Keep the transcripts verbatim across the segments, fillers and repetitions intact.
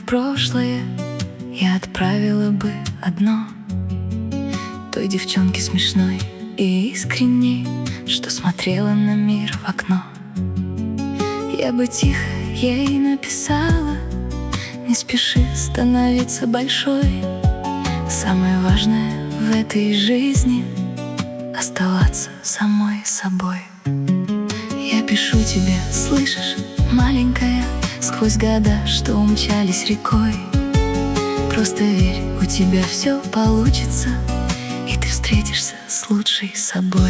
прошлое я отправила бы одно: той девчонке смешной и искренней, что смотрела на мир в окно. Я бы тихо ей написала: не спеши становиться большой. Самое важное в этой жизни — оставаться самой собой. Я пишу тебе, слышишь, маленькая, сквозь года, что умчались рекой. Просто верь, у тебя все получится, и ты встретишься с лучшей собой.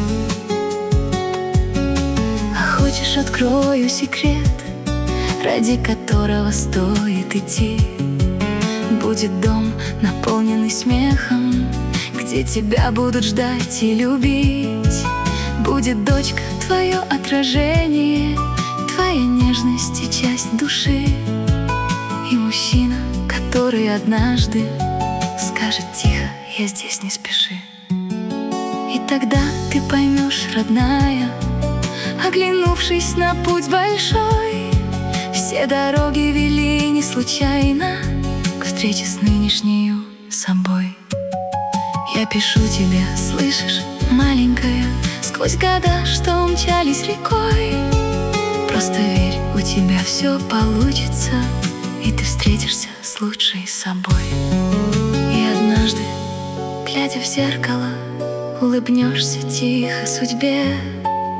А хочешь, открою секрет, ради которого стоит идти? Будет дом, наполненный смехом, где тебя будут ждать и любить. Будет дочка, твое отражение, твоя нежность и часть души. И мужчина, который однажды скажет тихо: я здесь, не спеши. И тогда ты поймешь, родная, оглянувшись на путь большой, все дороги вели не случайно к встрече с нынешней собой. Я пишу тебе, слышишь, маленькая, сквозь года, что умчались рекой. Просто верь, у тебя все получится, и ты встретишься с лучшей собой. И однажды, глядя в зеркало, улыбнешься тихо судьбе.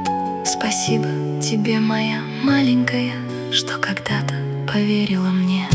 Спасибо тебе, моя маленькая, что когда-то поверила мне.